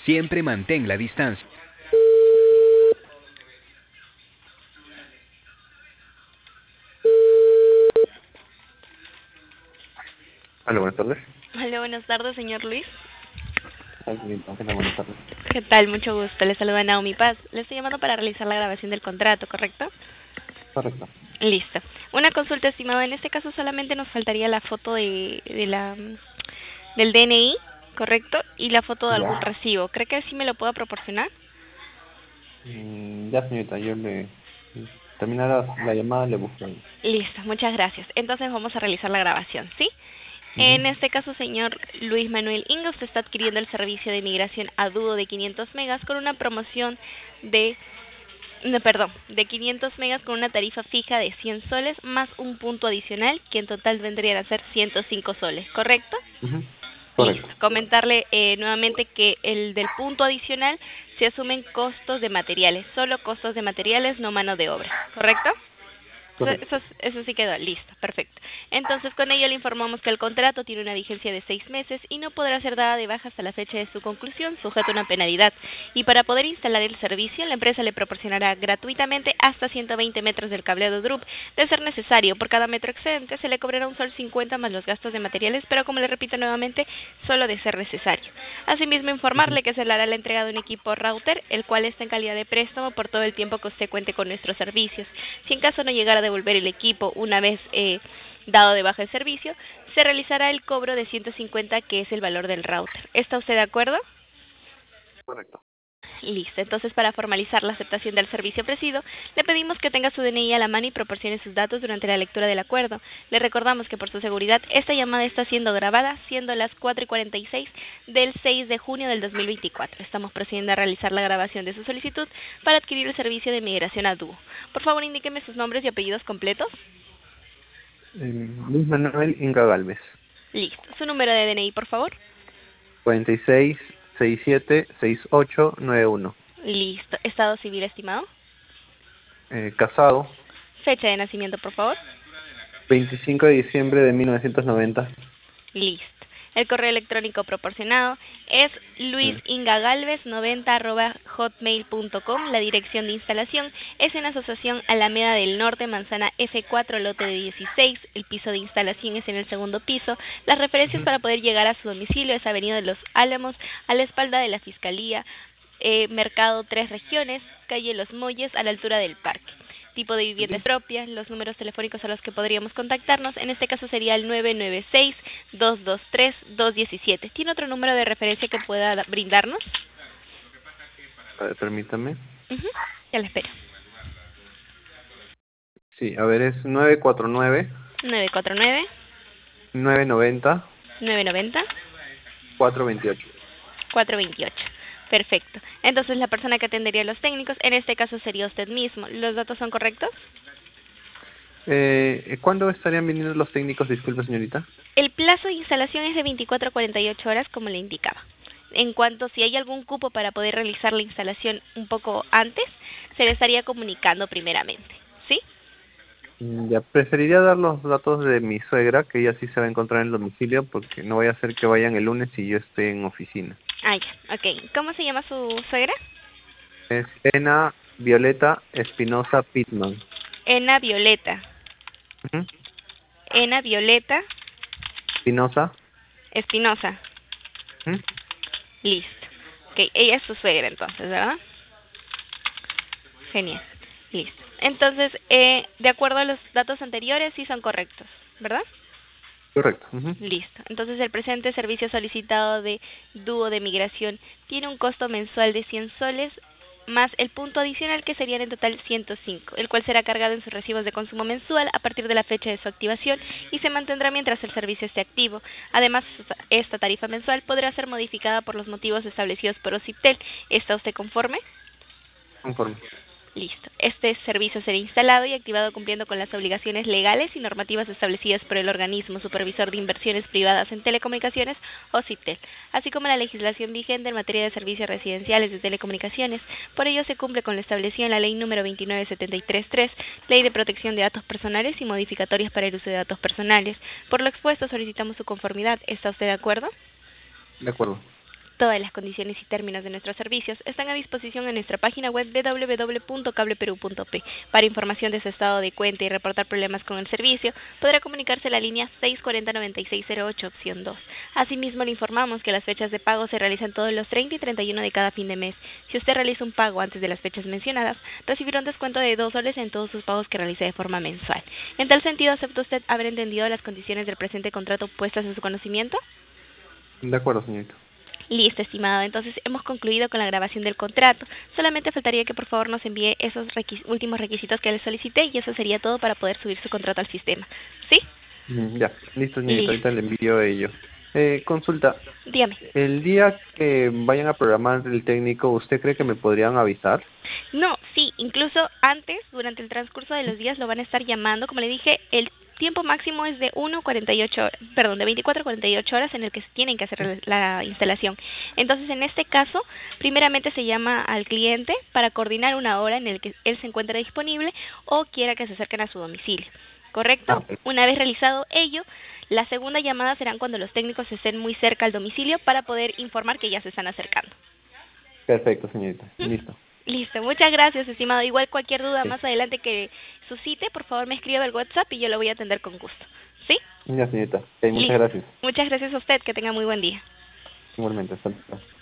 Siempre mantén la distancia. Hola, buenas tardes. Hola, buenas tardes, señor Luis. Hola, buenas tardes. ¿Qué tal? Mucho gusto. Le saluda Naomi Paz. Le estoy llamando para realizar la grabación del contrato, ¿correcto? Correcto. Listo. Una consulta, estimado. En este caso solamente nos faltaría la foto del DNI, ¿correcto? Y la foto de algún Ya. recibo. ¿Cree que sí me lo pueda proporcionar? Ya, señorita, terminada la llamada, le busco ahí. Listo, muchas gracias. Entonces vamos a realizar la grabación, ¿sí? Ujú. En este caso, señor Luis Manuel Inga, usted está adquiriendo el servicio de migración a dúo de 500 megas con una promoción de no, perdón, de 500 megas con una tarifa fija de 100 soles más un punto adicional que en total vendrían a ser 105 soles, ¿correcto? Ujú. Listo. Correcto. Comentarle nuevamente que el del punto adicional se asumen costos de materiales, solo costos de materiales, no mano de obra, ¿correcto? Correcto. Eso sí quedó listo, perfecto. Entonces, con ello le informamos que el contrato tiene una vigencia de 6 meses y no podrá ser dada de baja hasta la fecha de su conclusión, sujeto a una penalidad. Y para poder instalar el servicio, la empresa le proporcionará gratuitamente hasta 120 metros del cableado DRUP. De ser necesario, por cada metro excedente se le cobrará un sol 50 más los gastos de materiales, pero como le repito nuevamente, solo de ser necesario. Asimismo, Ujú. informarle que se le hará la entrega de un equipo router, el cual está en calidad de préstamo por todo el tiempo que usted cuente con nuestros servicios. Si en caso no llegara a devolver el equipo una vez dado de baja el servicio, se realizará el cobro de 150, que es el valor del router. ¿Está usted de acuerdo? Correcto. Listo. Entonces, para formalizar la aceptación del servicio ofrecido, le pedimos que tenga su DNI a la mano y proporcione sus datos durante la lectura del acuerdo. Le recordamos que por su seguridad, esta llamada está siendo grabada, siendo las 4:46 del 6 de junio del 2024. Estamos procediendo a realizar la grabación de su solicitud para adquirir el servicio de migración a dúo. Por favor, indíqueme sus nombres y apellidos completos. Luis Manuel Inga Galvez. Listo. Su número de DNI, por favor. 46676891. Listo. Estado civil, estimado. Casado. Fecha de nacimiento, por favor. 25 de diciembre de 1990. Listo. El correo electrónico proporcionado es luisingagalvez90@hotmail.com. La dirección de instalación es en Asociación Alameda del Norte, Manzana F4, lote de 16. El piso de instalación es en el segundo piso. Las referencias Ujú. para poder llegar a su domicilio es Avenida de los Álamos, a la espalda de la Fiscalía, Mercado Tres Regiones, calle Los Molles, a la altura del parque. Tipo de vivienda Ujú. propia, los números telefónicos a los que podríamos contactarnos, en este caso sería el 996-223-217. ¿Tiene otro número de referencia que pueda brindarnos? A ver, permítame. Ujú, ya la espero. Sí, a ver, es 949 949 990 990 428. 428. Perfecto. Entonces la persona que atendería a los técnicos, en este caso sería usted mismo. ¿Los datos son correctos? ¿Cuándo estarían viniendo los técnicos? Disculpe, señorita. El plazo de instalación es de 24 a 48 horas, como le indicaba. En cuanto si hay algún cupo para poder realizar la instalación un poco antes, se le estaría comunicando primeramente. ¿Sí? Ya, preferiría dar los datos de mi suegra, que ella sí se va a encontrar en el domicilio, porque no voy a hacer que vayan el lunes y yo esté en oficina. Ah, ya. Ok. ¿Cómo se llama su suegra? Es Ena Violeta Espinosa Pitman. Ena Violeta. Ujú. Ena Violeta Espinosa. Espinosa. Ujú. Listo. Ok, ella es su suegra entonces, ¿verdad? Genial. Listo. Entonces, de acuerdo a los datos anteriores, sí son correctos, ¿verdad? Correcto. Ujú. Listo. Entonces, el presente servicio solicitado de dúo de migración tiene un costo mensual de 100 soles más el punto adicional, que serían en total 105, el cual será cargado en sus recibos de consumo mensual a partir de la fecha de su activación y se mantendrá mientras el servicio esté activo. Además, esta tarifa mensual podrá ser modificada por los motivos establecidos por OCIPTEL. ¿Está usted conforme? Conforme. Listo. Este servicio será instalado y activado cumpliendo con las obligaciones legales y normativas establecidas por el organismo supervisor de inversiones privadas en telecomunicaciones, OCITEL, así como la legislación vigente en materia de servicios residenciales de telecomunicaciones. Por ello se cumple con lo establecido en la Ley número 29733, Ley de Protección de Datos Personales y modificatorias para el uso de datos personales. Por lo expuesto, solicitamos su conformidad. ¿Está usted de acuerdo? De acuerdo. Todas las condiciones y términos de nuestros servicios están a disposición en nuestra página web www.cableperu.p. Para información de su estado de cuenta y reportar problemas con el servicio, podrá comunicarse a la línea 640-9608, opción 2. Asimismo, le informamos que las fechas de pago se realizan todos los 30 y 31 de cada fin de mes. Si usted realiza un pago antes de las fechas mencionadas, recibirá un descuento de 2 soles en todos sus pagos que realice de forma mensual. En tal sentido, ¿acepta usted haber entendido las condiciones del presente contrato puestas en su conocimiento? De acuerdo, señorita. Listo, estimado. Entonces hemos concluido con la grabación del contrato. Solamente faltaría que por favor nos envíe esos últimos requisitos que le solicité y eso sería todo para poder subir su contrato al sistema. ¿Sí? Ya, listo, señorita. Listo. Ahorita le envío ello. Consulta. Dígame. El día que vayan a programar el técnico, ¿usted cree que me podrían avisar? No, sí, incluso antes, durante el transcurso de los días lo van a estar llamando. Como le dije, el tiempo máximo es de 24 a 48 horas en el que se tienen que hacer la instalación. Entonces, en este caso, primeramente se llama al cliente para coordinar una hora en el que él se encuentre disponible o quiera que se acerquen a su domicilio. ¿Correcto? Una vez realizado ello, la segunda llamada será cuando los técnicos estén muy cerca al domicilio para poder informar que ya se están acercando. Perfecto, señorita. Listo. Listo, muchas gracias, estimado. Igual cualquier duda Sí. más adelante que suscite, por favor me escriba al WhatsApp y yo lo voy a atender con gusto. ¿Sí? Ya, señorita. Muchas Listo. gracias. Muchas gracias a usted, que tenga muy buen día. Igualmente, hasta luego.